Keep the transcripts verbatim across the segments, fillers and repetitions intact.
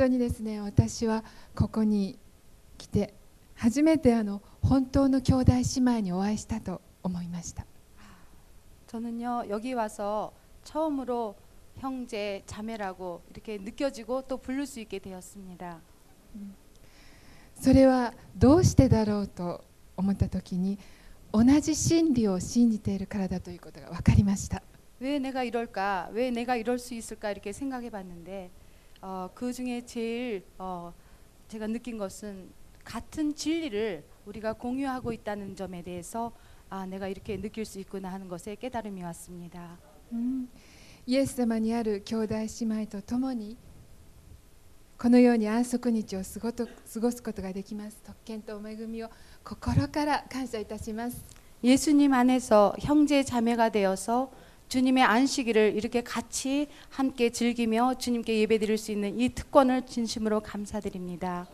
当にですね、私はここに来て初めてあの本当の兄弟姉妹にお会いしたと思いました。 저는요 여기 와서 처음으로 형제 자매라고 이렇게 느껴지고 또 부를 수 있게 되었습니다. それはどうしてだろうと思った時に、同じ真理を信じているからだということが分かりました。 왜 내가 이럴까? 왜 내가 이럴 수 있을까? 이렇게 생각해 봤는데 어, 그 중에 제일 어, 제가 느낀 것은 같은 진리를 우리가 공유하고 있다는 점에 대해서 아, 내가 이렇게 느낄 수 있구나 하는 것에 깨달음이 왔습니다. うん、イエス様にある兄弟姉妹と共にこのように安息日を過ごと過ごすことができます。特権と恵みを心から感謝いたします。 예수님 안에서 형제 자매가 되어서 주님의 안식일을 이렇게 같이 함께 즐기며 주님께 예배드릴 수 있는 이 특권을 진심으로 감사드립니다.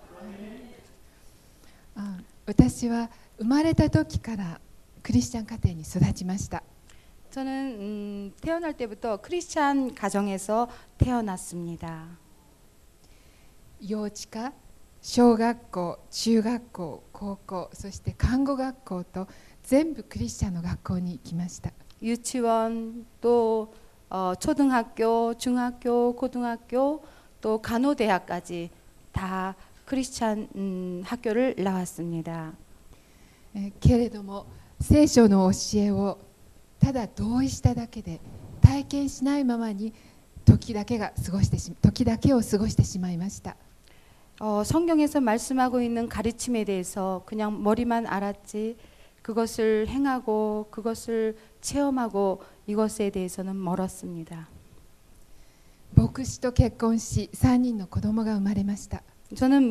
あ、私は生まれた時からクリスチャン家庭に育ちました。 저는 음, 태어날 때부터 크리스찬 가정에서 태어났습니다. 幼稚科、小学校、中学校、高校、そして看護学校と全部クリスチャンの学校に行きました。 유치원 또 어, 초등학교, 중학교, 고등학교 또 간호대학까지 다 크리스찬 음, 학교를 나왔습니다. えけれども聖書の教えをただ同意しただけで体験しないままに時だけが過ごしてし時だけを過ごしてしまいました。 어, 성경에서 말씀하고 있는 가르침에 대해서 그냥 머리만 알았지 그것을 행하고 그것을 체험하고 이것에 대해서는 멀었습니다. 牧師と結婚しさんにんの子供が生まれました。 저는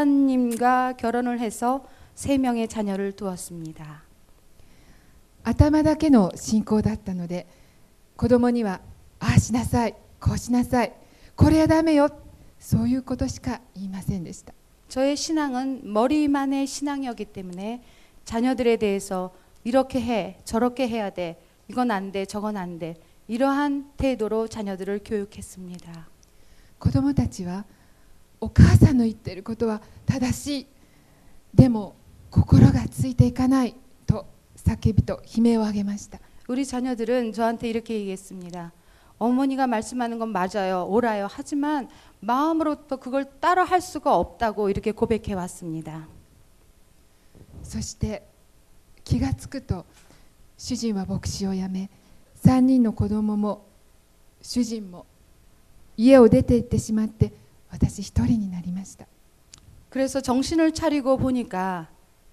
목사님과 결혼을 해서 세 명의 자녀를 두었습니다. 頭だけの信仰だったので子供にはああしなさい、こうしなさい、これはダメよ、そういうことしか言いませんでした。 저의 신앙은 머리만의 신앙이었기 때문에 자녀들에 대해서 이렇게 해, 저렇게 해야 돼, 이건 안 돼, 저건 안 돼, 이러한 태도로 자녀들을 교육했습니다. 子供たちはお母さんの言っていることは正しい、でも心がついていかないと叫びと悲鳴を上げました。 우리 자녀들은 저한테 이렇게 얘기했습니다. 어머니가 말씀하는 건 맞아요, 옳아요. 하지만 마음으로부터 그걸 따라 할 수가 없다고 이렇게 고백해 왔습니다. そして気がつくと主人は牧師を辞め、さんにんの子供も主人も家を出て行ってしまって私一人になりました。 그래서 정신을 차리고 보니까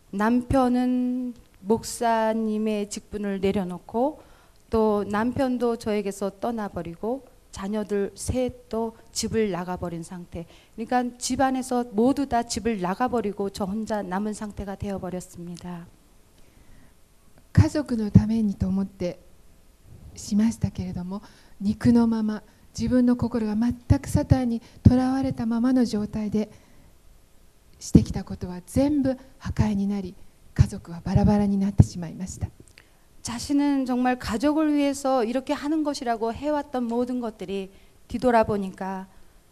남편은 목사님의 직분을 내려놓고 또 남편도 저에게서 떠나버리고 자녀들 셋도 집을 나가버린 상태. 그러니까 집안에서 모두 다 집을 나가버리고 저 혼자 남은 상태가 되어버렸습니다. 家族のためにと思ってしましたけれども、肉のまま自分の心が全くサタンにとらわれたままの状態でしてきたことは全部破壊になり、家族はバラバラになってしまいました。 자신은 정말 가족을 위해서 이렇게 하는 것이라고 해왔던 모든 것들이 뒤돌아보니까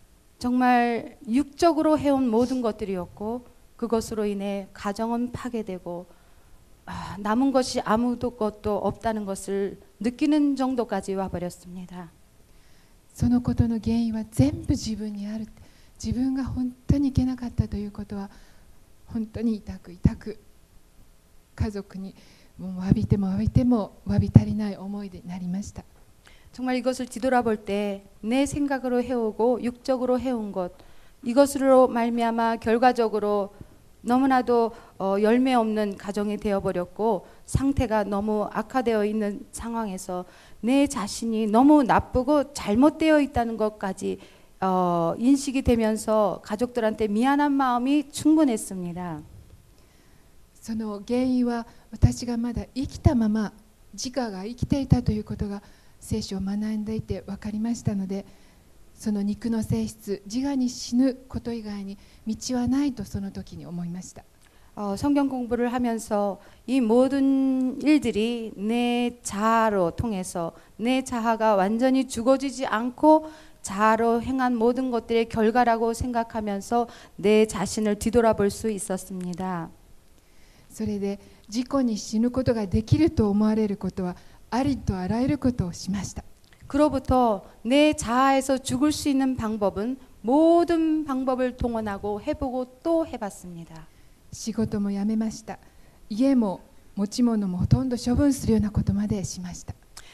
정말 육적으로 해온 모든 것들이었고 그것으로 인해 가정은 파괴되고 아, 남은 것이 아무것도 없다는 것을 느끼는 정도까지 와버렸습니다. そのことの原因は全部自分にある。自分が本当にいけなかったということは本当に痛く痛く家族にもう詫びても詫びても詫び足りない思いになりました。 정말 이것을 뒤돌아볼 때 내 생각으로 해오고 육적으로 해온 것 이것으로 말미암아 결과적으로 너무나도 어, 열매 없는 가정이 되어버렸고 상태가 너무 악화되어 있는 상황에서 내 자신이 너무 나쁘고 잘못되어 있다는 것까지 어, 인식이 되면서 가족들한테 미안한 마음이 충분했습니다. その原因は私がまだ生きたまま自我が生きていたということが聖書を学んでいて分かりましたので、その肉の性質、自我に死ぬこと以外に道はないとその時に思いました。 어, 성경 공부를 하면서 이 모든 일들이 내 자아로 통해서 내 자아가 완전히 죽어지지 않고 자아로 행한 모든 것들의 결과라고 생각하면서 내 자신을 뒤돌아볼 수 있었습니다. それで自己に死ぬことができると思われることはありとあらゆることをしました。 그로부터 내 자아에서 죽을 수 있는 방법은 모든 방법을 동원하고 해보고 또 해봤습니다. 仕事も辞めました。家も持ち物もほとんど処分するようなことまでしました。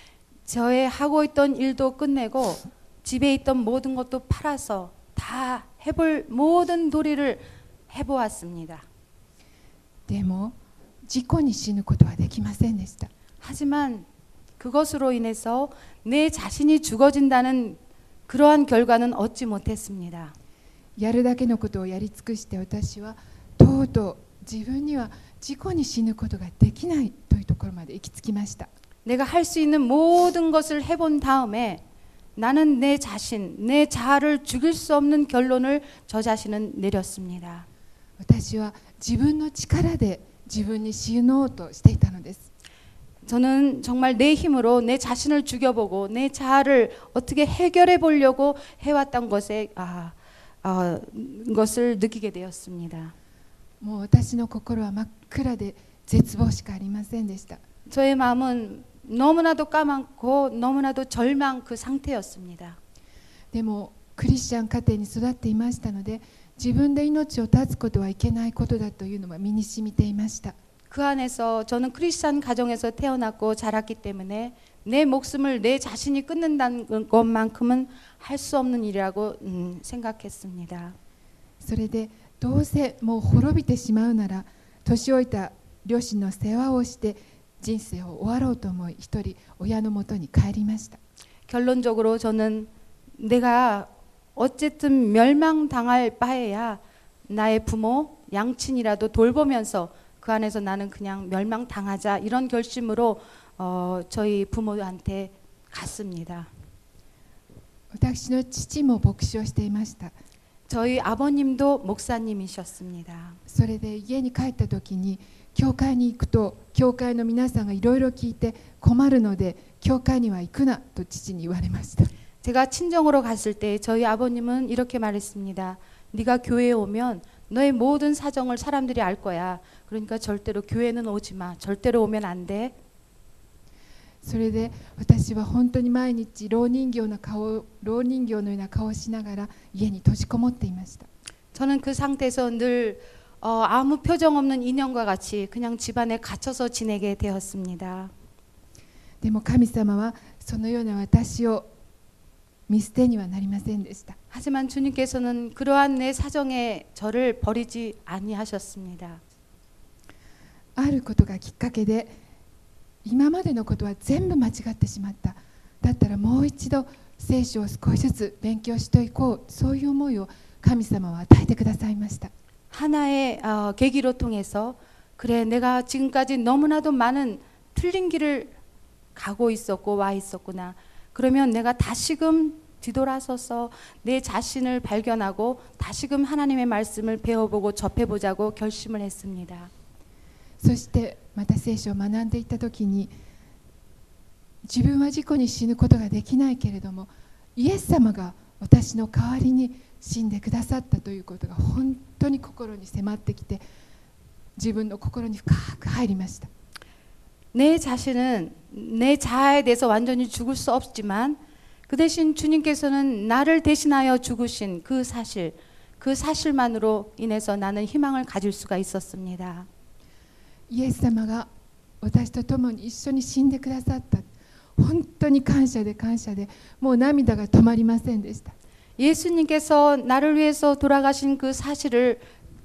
저의 하고 있던 일도 끝내고 집에 있던 모든 것도 팔아서 다 해볼 모든 도리를 해보았습니다. でも自己に死ぬことはできませんでした。 하지만 그것으로 인해서 내 자신이 죽어진다는 그러한 결과는 얻지 못했습니다. やるだけのことをやり尽くして私はとうとう自分には自己に死ぬことができないというところまで行き着きました。 내가 할 수 있는 모든 것을 해본 다음에 나는 내 자신, 내 자아를 죽일 수 없는 결론을 저 자신은 내렸습니다. 私は自分の力で自分に死のうとしていたのです。 저는 정말 내 힘으로 내 자신을 죽여보고 내 자아를 어떻게 해결해 보려고 해왔던 것에 아, 아, 것을 느끼게 되었습니다. もう私の心は真っ暗で絶望しかありませんでした。 저의 마음은 너무나도 까맣고 너무나도 절망 그 상태였습니다. でもクリスチャン家庭に育っていましたので自分で命を絶つことはいけないことだというのは身に染みていました。 그 안에서 저는 크리스찬 가정에서 태어났고 자랐기 때문에 내 목숨을 내 자신이 끊는다는 것만큼은 할 수 없는 일이라고 음, 생각했습니다. それでどうせもう滅びてしまうなら年老いた両親の世話をして人生を終わろうと思い一人親のもとに帰りました。 결론적으로 저는 내가 어쨌든 멸망당할 바에야 나의 부모, 양친이라도 돌보면서 그 안에서 나는 그냥 멸망당하자 이런 결심으로 어, 저희 부모한테 갔습니다. 私の父も牧師をしていました。 저희 아버님도 목사님이셨습니다. それで家に帰った時に教会に行くと教会の皆さんがいろいろ聞いて困るので教会には行くなと父に言われました。 제가 친정으로 갔을 때 저희 아버님은 이렇게 말했습니다. 네가 교회에 오면 너의 모든 사정을 사람들이 알 거야. 그러니까 절대로 교회는 오지 마. 절대로 오면 안 돼. それで私は本当に毎日老人形の顔、老人形のような顔をしながら家に閉じこもっていました。 저는 그 상태에서 늘 어, 아무 표정 없는 인형과 같이 그냥 집안에 갇혀서 지내게 되었습니다. でも神様はそのような私を見捨てにはなりませんでした。 하지만 주님께서는 그러한 내 사정에 저를 버리지 아니하셨습니다. あることがきっかけで今までのことは全部間違ってしまった。だったらもう一度聖書を少しずつ勉強していこう。そういう思いを神様は与えてくださいました。 하나의 어, 계기로 통해서 그래 내가 지금까지 너무나도 많은 틀린 길을 가고 있었고 와 있었구나. 그러면 내가 다시금 뒤돌아서서 내 자신을 발견하고 다시금 하나님의 말씀을 배워보고 접해보자고 결심을 했습니다. そしてまた聖書を学んでいった時に自分は自己に死ぬことができないけれどもイエス様が私の代わりに死んでくださったということが本当に心に迫ってきて自分の心に深く入りました。 내 자신은 내 자아에 대해서 완전히 죽을 수 없지만 그 대신 주님께서는 나를 대신하여 죽으신 그 사실, 그 사실만으로 인해서 나는 희망을 가질 수가 있었습니다. イエス様が私と共に一緒に死んでくださった。本当に感謝で感謝でもう涙が止まりませんでした。 예수님께서 나를 위해서 돌아가신 그 사실을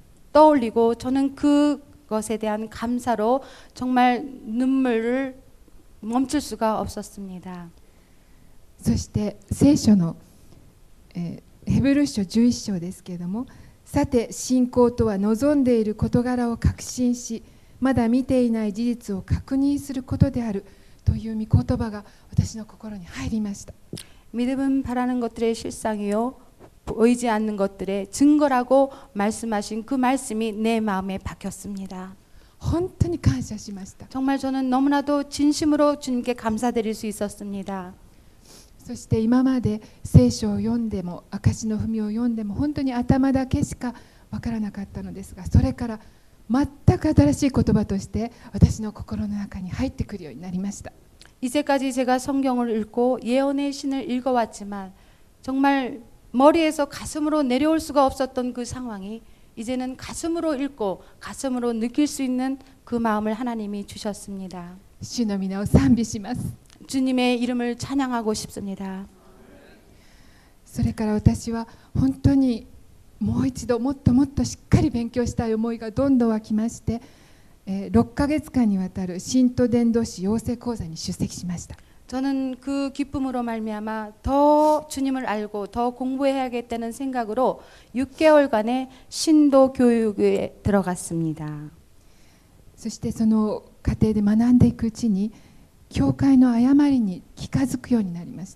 떠올리고 저는 그것에 대한 감사로 정말 눈물을 멈출 수가 없었습니다. そして聖書の、えー、ヘブル書じゅういっ章ですけれども、さて信仰とは望んでいる事柄を確信しまだ見ていない事実を確認することであるという御言葉が私の心に入りました。 믿음은 바라는 것들의 실상이요 보이지 않는 것들의 증거라고 말씀하신 그 말씀이 내 마음에 박혔습니다. 本当に感謝しました。 정말 저는 너무나도 진심으로 주님께 감사드릴 수 있었습니다. そして今まで聖書を読んでも証の文を読んでも本当に頭だけしかわからなかったのですが、それから全く新しい言葉として私の心の中に入ってくるようになりました。 이제까지 제가 성경을 읽고 예언의 신을 읽어왔지만 정말 머리에서 가슴으로 내려올 수가 없었던 그 상황이 이제는 가슴으로 읽고 가슴으로 느낄 수 있는 그 마음을 하나님이 주셨습니다. 主の皆を賛美します。 주님의 이름을 찬양하고 싶습니다. それから私は本当にもう一度もっともっとしっかり勉強したい思いがどんどん湧きまして、えー、ろっかげつかんにわたる新都伝道師養成講座に出席しました。 저는 그 기쁨으로 말미암아 더 주님을 알고 더 공부해야겠다는 생각으로 육 개월간의 신도 교육에 들어갔습니다. そしてその過程で学んでいくうちに教会の誤りに気づくようになりました。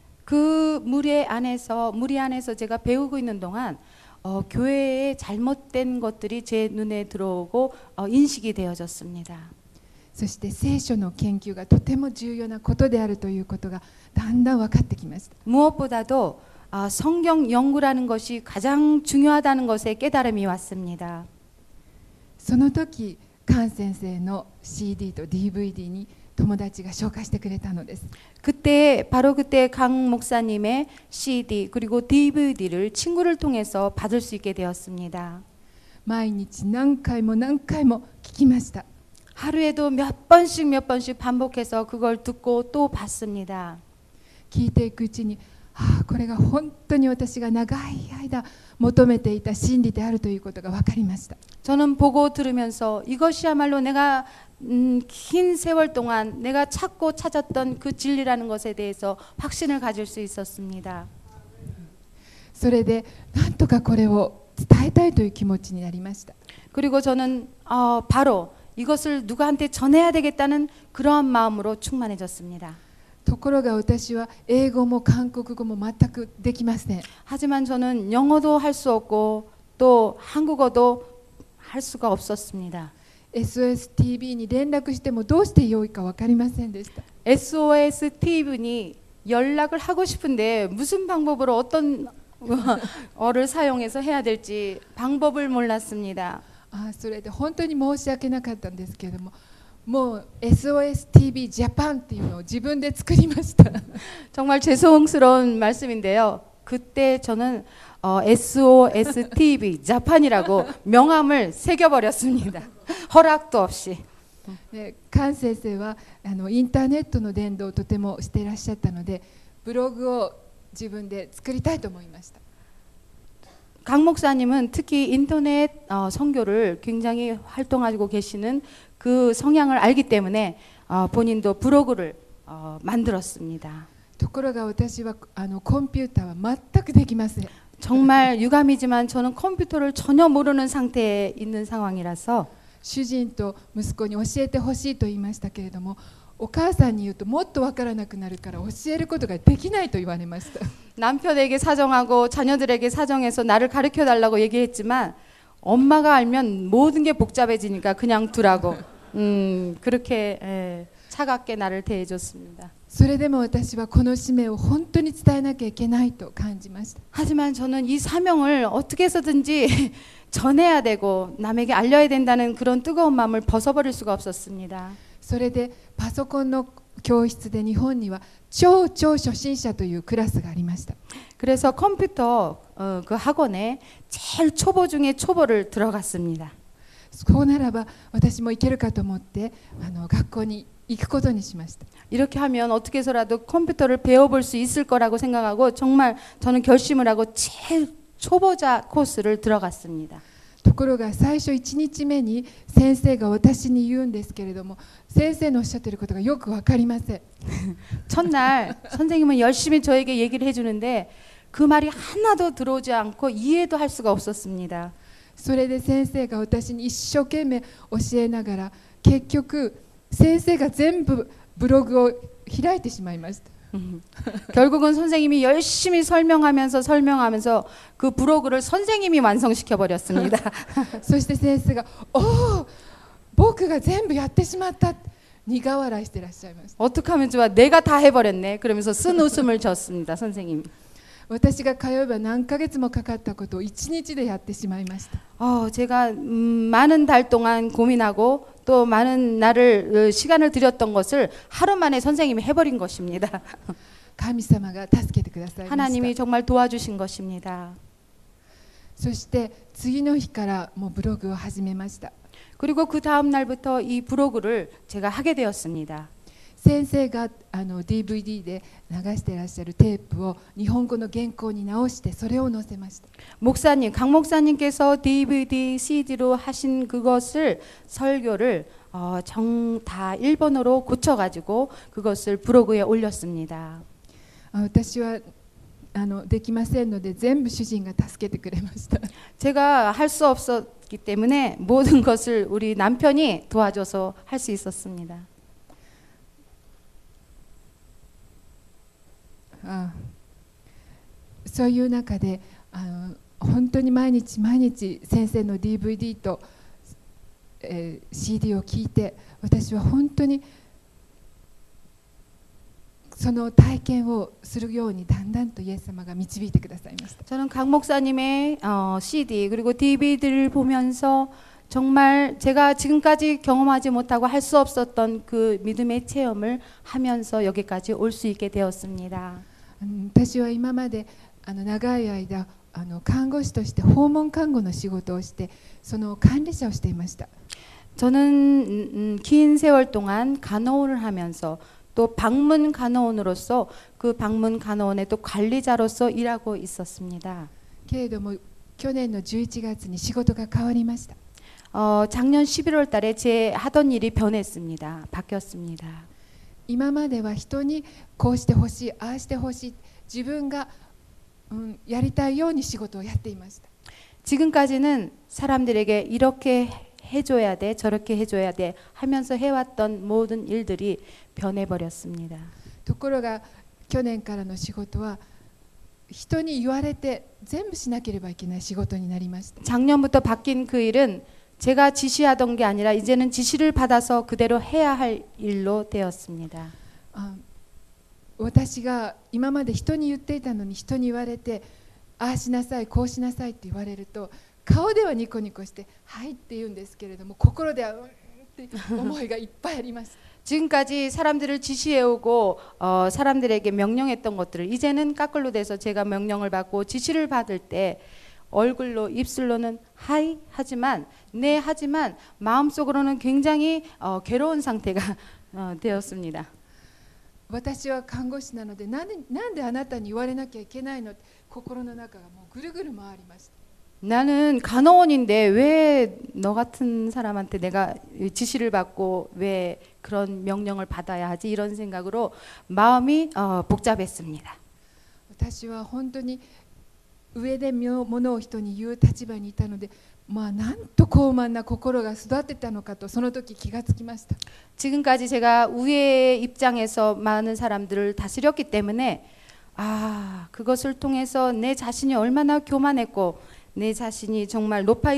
그 무리 안에서 무리 안에서 제가 배우고 있는 동안 어, 교회의 잘못된 것들이 제 눈에 들어오고 어, 인식이 되어졌습니다. そして聖書の研究がとても重要なことであるということがだんだん分かってきました。 무엇보다도 아, 성경 연구라는 것이 가장 중요하다는 것에 깨달음이 왔습니다. その時カン先生の シーディー と ディーブイディー に友達が紹介してくれたのです。 그때 바로 그때 강 목사님의 씨디 그리고 디브이디를 친구를 통해서 받을 수 있게 되었습니다. 毎日何回も何回も聞きました。 하루에도 몇 번씩 몇 번씩 반복해서 그걸 듣고 또 봤습니다. 聞いていくうちに、ああこれが本当に私が長い間求めていた真理であるということが分かりました。 저는 보고 들으면서 이것이야말로 내가 음, 긴 세월 동안 내가 찾고 찾았던 그 진리라는 것에 대해서 확신을 가질 수 있었습니다. それでなんとかこれを伝えたいという気持ちになりました。 그리고 저는 어, 바로 이것을 누구한테 전해야 되겠다는 그러한 마음으로 충만해졌습니다. ところが私は英語も韓国語も全くできません。 하지만 저는 영어도 할 수 없고 또 한국어도 할 수가 없었습니다. エスオーエスティーブイ に連絡してもどうしてよいか分かりませんでした。 에스오에스 티비니 연락을 하고 싶은데 무슨 방법으로 어떤 어를 사용해서 해야 될지 방법을 몰랐습니다. あそれで本当に申し訳なかったんですけれども、もう エスオーエスティーブイ ジャパンっていうのを自分で作りました。 정말 죄송스러운 말씀인데요. 그때 저는 어, 에스오에스 티비 자판이라고 명함을 새겨버렸습니다. 허락도 없이. でカン先生はあのインターネットの伝道をとてもしていらっしゃったので、ブログを自分で作りたいと思いました。 강 목사님은 특히 인터넷 어, 선교를 굉장히 활동하고 계시는 그 성향을 알기 때문에 어, 본인도 브로그를 어, 만들었습니다. ところが私はあのコンピューターは全くできません。 정말 유감이지만 저는 컴퓨터를 전혀 모르는 상태에 있는 상황이라서 主人と息子に教えてほしいと言いましたけれども、お母さんに言うともっとわからなくなるから教えることができないと言われました。 남편에게 사정하고 자녀들에게 사정해서 나를 가르쳐 달라고 얘기했지만 엄마가 알면 모든 게 복잡해지니까 그냥 두라고 음, 그렇게 에, 차갑게 나를 대해줬습니다. それでも私はこの使命を本当に伝えなきゃいけないと感じました。 하지만 저는 이 사명을 어떻게 해서든지 전해야 되고 남에게 알려야 된다는 그런 뜨거운 마음을 벗어버릴 수가 없었습니다. それでパソコンの教室で日本には超超初心者というクラスがありました。 그래서 컴퓨터 어, 그 학원에 제일 초보 중에 초보를 들어갔습니다. そうならば私も行けるかと思ってあの学校に行くことにしました。 이렇게 하면 어떻게 해서라도 컴퓨터를 배워볼 수 있을 거라고 생각하고 정말 저는 결심을 하고 제일 초보자 코스를 들어갔습니다. ところが最初いちにちめに先生が私に言うんですけれども、先生のおっしゃっていることがよく分かりません。 첫날 선생님은 열심히 저에게 얘기를 해주는데 그 말이 하나도 들어오지 않고 이해도 할 수가 없었습니다. それで先生が私に一生懸命教えながら、結局先生が全部ブログを開いてしまいました。 결국은 선생님이 열심히 설명하면서 설명하면서 그 브로그를 선생님이 완성시켜 버렸습니다. そして先生が、おお、僕が全部やってしまった。 苦笑いしてらっしゃいました。 어떻게 하면 좋아? 내가 다 해버렸네. 그러면서 쓴 웃음을 졌습니다. 선생님. 私が通えば何ヶ月もかかったことを一日でやってしまいました。 어, 제가 음, 많은 달 동안 고민하고 또 많은 날을 시간을 들였던 것을 하루 만에 선생님이 해버린 것입니다. 神様が助けてくださいました。 하나님이 정말 도와주신 것입니다. そして次の日からもうブログを始めました。 그리고 그 다음 날부터 이 브로그를 제가 하게 되었습니다. 先生があの ディーブイディー で流していらっしゃるテープを日本語の原稿に直してそれを載せました。 목사님, 강 목사님께서 디비디, 씨디로 하신 그것을 설교를 어, 정, 다 일본어로 고쳐가지고 그것을 브로그에 올렸습니다. あ私はあのできませんので全部主人が助けてくれました。 제가 할 수 없었기 때문에 모든 것을 우리 남편이 도와줘서 할 수 있었습니다. あそういう中であの本当に毎日毎日先生の ディーブイディー と、えー、シーディー を聞いて私は本当にその体験をするようにだんだんとイエス様が導いてくださいました。 저는 강 목사님의 어, 씨디 그리고 디비디를 보면서 정말 제가 지금까지 경험하지 못하고 할 수 없었던 그 믿음의 체험을 하면서 여기까지 올 수 있게 되었습니다. 私は今まであの長い間あの看護師として訪問看護の仕事をしてその管理者をしていました。 저는 음, 긴 세월 동안 간호원을 하면서 또 방문 간호원으로서 그 방문 간호원의 또 관리자로서 일하고 있었습니다. けれども去年のじゅういちがつに仕事が変わりました。 어, 작년 십일월 달에 제 하던 일이 변했습니다. 바뀌었습니다. 今までは人にこうしてほしいああしてほしい自分が、うん、やりたいように仕事をやっていました。 지금까지는 사람들에게 이렇게 해줘야 돼 저렇게 해줘야 돼 하면서 해왔던 모든 일들이 변해버렸습니다. ところが去年からの仕事は人に言われて全部しなければいけない仕事になりました。 작년부터 바뀐 그 일은 제가 지시하던 게 아니라 이제는 지시를 받아서 그대로 해야 할 일로 되었습니다. あ私が今まで人に言っていたのに人に言われてああしなさいこうしなさいって言われると顔ではニコニコしてはいって言うんですけれども心ではうんって思いがいっぱいあります。 지금까지 사람들을 지시해오고 어, 사람들에게 명령했던 것들을 이제는 까끌로 돼서 제가 명령을 받고 지시를 받을 때 얼굴로 입술로는 하이 하지만 네 하지만 마음속으로는 굉장히 어, 괴로운 상태가 어, 되었습니다. 私は看護師なのでなんで、なんであなたに言われなきゃいけないのって心の中がもうぐるぐる回りました。 나는 간호원인데 왜 너 같은 사람한테 내가 지시를 받고 왜 그런 명령을 받아야 하지 이런 생각으로 마음이 어, 복잡했습니다. 私は本当に上でものを人に言う立場にいたので、まあなんと高慢な心が育ってたのかとその時気がつきました。 지금까지 제가 우애의 입장에서 많은 사람들을 다스렸기 때문에 아 그것을 통해서 내 자신이 얼마나 교만했고 내 자신이 정말 높아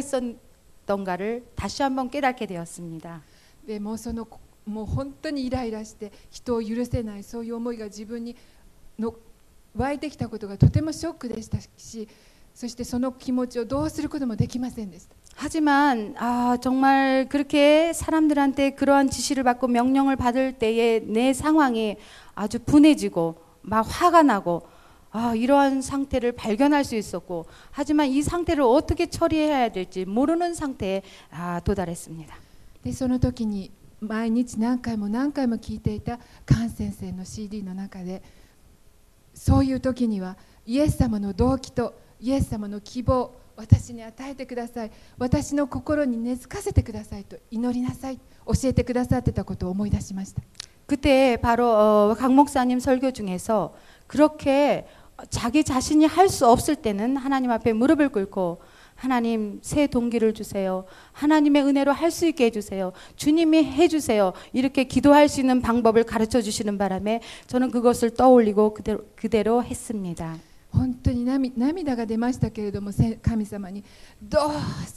있었던가를 다시 한번 깨닫게 되었습니다. でもうそのもう本当にイライラして人を許せないそういう思いが自分にの湧いてきたことがとてもショックでしたし、そしてその気持ちをどうすることもできませんでした。 하지만 아 정말 그렇게 사람들한테 그러한 지시를 받고 명령을 받을 때에 내 상황이 아주 분해지고 막 화가 나고 아 이러한 상태를 발견할 수 있었고 하지만 이 상태를 어떻게 처리해야 될지 모르는 상태에 아 도달했습니다. でその時に毎日何回も何回も聞いていたカン先生の シーディー の中でそういう時にはイエス様の動機とイエス様の希望私に与えてください私の心に根付かせてくださいと祈りなさい教えてくださってたことを思い出しました。 그때 바로 어, 강 목사님 설교 중에서 그렇게 자기 자신이 할 수 없을 때는 하나님 앞에 무릎을 꿇고 하나님 새 동기를 주세요. 하나님의 은혜로 할 수 있게 해주세요. 주님이 해주세요. 이렇게 기도할 수 있는 방법을 가르쳐 주시는 바람에 저는 그것을 떠올리고 그대로, 그대로 했습니다. 本当に涙が出ましたけれども神様にどうぞ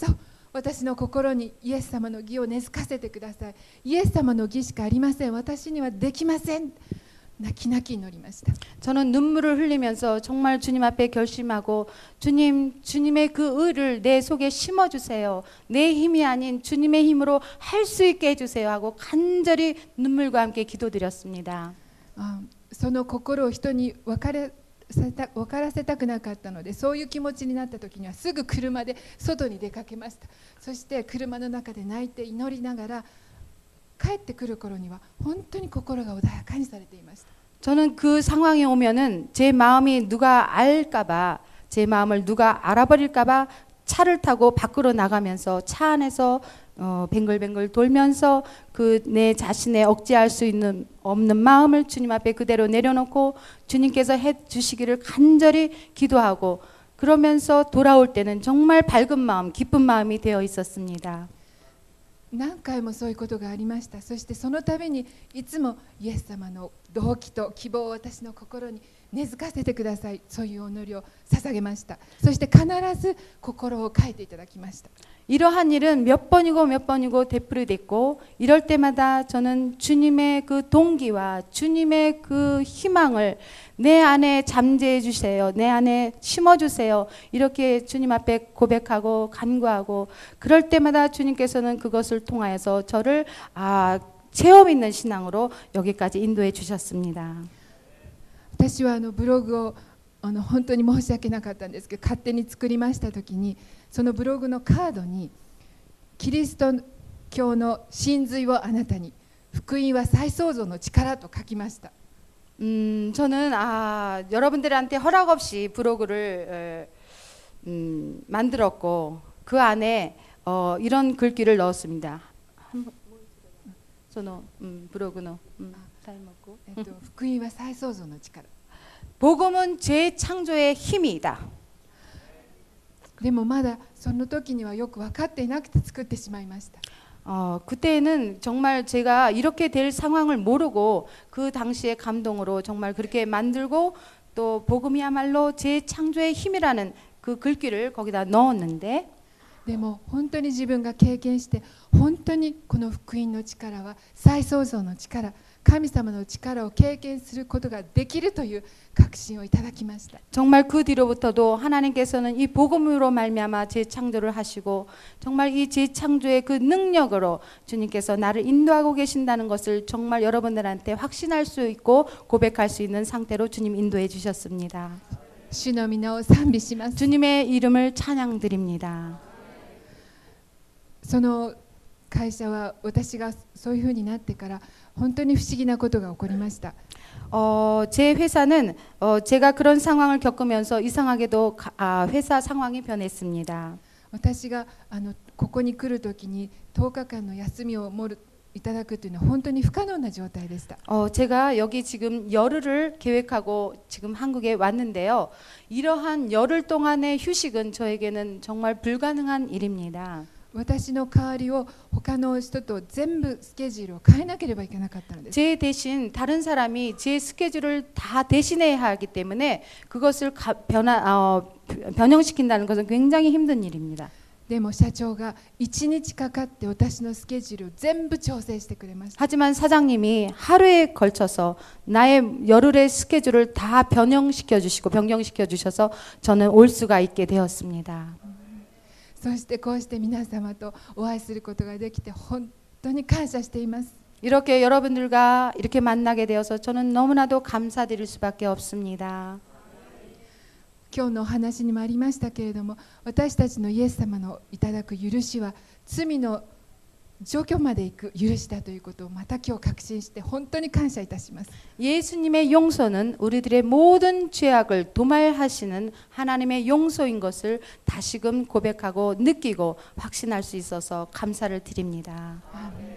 私の心にイエス様の義を根付かせてください。イエス様の義しかありません。私にはできません。泣き泣き祈りました。 저는 눈물을 흘리면서 정말 주님 앞에 결심하고 주님, 주님의 그 의를 내 속에 심어주세요. 내 힘이 아닌 주님의 힘으로 할 수 있게 해주세요 하고 간절히 눈물과 함께 기도드렸습니다. あその心を人に分かれせた分からせたくなかったので、そういう気持ちになった時にはすぐ車で外に出かけました。そして車の中で泣いて祈りながら帰ってくる頃には本当に心が穏やかにされていました。 저는 그 상황이 오면은 제 마음이 누가 알까봐, 제 마음을 누가 알아버릴까봐 차를 타고 밖으로 나가면서 차 안에서 어, 뱅글뱅글 돌면서 그 내 자신의 억제할 수 있는 없는 마음을 주님 앞에 그대로 내려놓고 주님께서 해 주시기를 간절히 기도하고 그러면서 돌아올 때는 정말 밝은 마음, 기쁜 마음이 되어 있었습니다. 何回もそういうことがありました。そしてその度にいつもイエス様の動機と希望を私の心に根付かせてください。そういう祈りを捧げました。そして必ず心を変えていただきました。 이러한 일은 몇 번이고 몇 번이고 되풀이됐고 이럴 때마다 저는 주님의 그 동기와 주님의 그 희망을 내 안에 잠재해 주세요. 내 안에 심어 주세요. 이렇게 주님 앞에 고백하고 간구하고 그럴 때마다 주님께서는 그것을 통하여서 저를 아, 체험 있는 신앙으로 여기까지 인도해 주셨습니다. 私はあのブログをあの本当に申し訳なかったんですけど、勝手に作りました時にそのブログのカードにキリスト教の真髄をあなたに、福音は再創造の力と書きました。 음, 저는 아, 여러분들한테 허락 없이 브로그를 에, 음, 만들었고 그 안에 어, 이런 글귀를 넣었습니다. 저는 음, 브로그는 음, 잘 먹고. えっと、福音は再創造の力。 복음은 재창조의 힘이다. でもまだその時にはよく分かっていなくて作ってしまいました。 어, 그때는 정말 제가 이렇게 될 상황을 모르고 그 당시의 감동으로 정말 그렇게 만들고 또 복음이야말로 재창조의 힘이라는 그 글귀를 거기다 넣었는데 でも本当に自分が経験して本当にこの福音の力は再創造の力、神様の力を経験することができるという確信をいただきました。 정말 그 뒤로부터도 하나님께서는 이 복음으로 말미암아 재창조를 하시고 정말 이 재창조의 그 능력으로 주님께서 나를 인도하고 계신다는 것을 정말 여러분들한테 확신할 수 있고 고백할 수 있는 상태로 주님 인도해 주셨습니다. 主の皆を賛美します。 주님의 이름을 찬양드립니다. その会社は私がそういうふうになってから本当に不思議なことが起こりました。 어, 제 회사는 어, 제가 그런 상황을 겪으면서 이상하게도 가, 아, 회사 상황이 변했습니다. 私があのここに来るときにとおかかんの休みをもるいただくというのは本当に不可能な状態でした。 어, 제가 여기 지금 열흘을 계획하고 지금 한국에 왔는데요. 이러한 열흘 동안의 휴식은 저에게는 정말 불가능한 일입니다. 私の代わりを他の人と全部スケジュールを変えなければいけなかったのです。 제 대신 다른 사람이 제 스케줄을 다 대신해야 하기 때문에 그것을 가, 변화, 어, 변형시킨다는 것은 굉장히 힘든 일입니다. でも社長がいちにちかかって私のスケジュールを全部調整してくれました。 하지만 사장님이 하루에 걸쳐서 나의 열흘의 스케줄을 다 변형시켜 주시고 변경시켜 주셔서 저는 올 수가 있게 되었습니다. そしてこうして皆様とお会いすることができて本当に感謝しています。 이렇게 여러분들과 이렇게 만나게 되어서 저는 너무나도 감사드릴 수밖에 없습니다. 今日のお話にもありましたけれども、私たちのイエス様のいただく許しは罪の状況まで行く許しだということをまた今日確信して本当に感謝いたします。 예수님의 용서는 우리들의 모든 죄악을 도말하시는 하나님의 용서인 것을 다시금 고백하고 느끼고 확신할 수 있어서 감사를 드립니다. 아멘.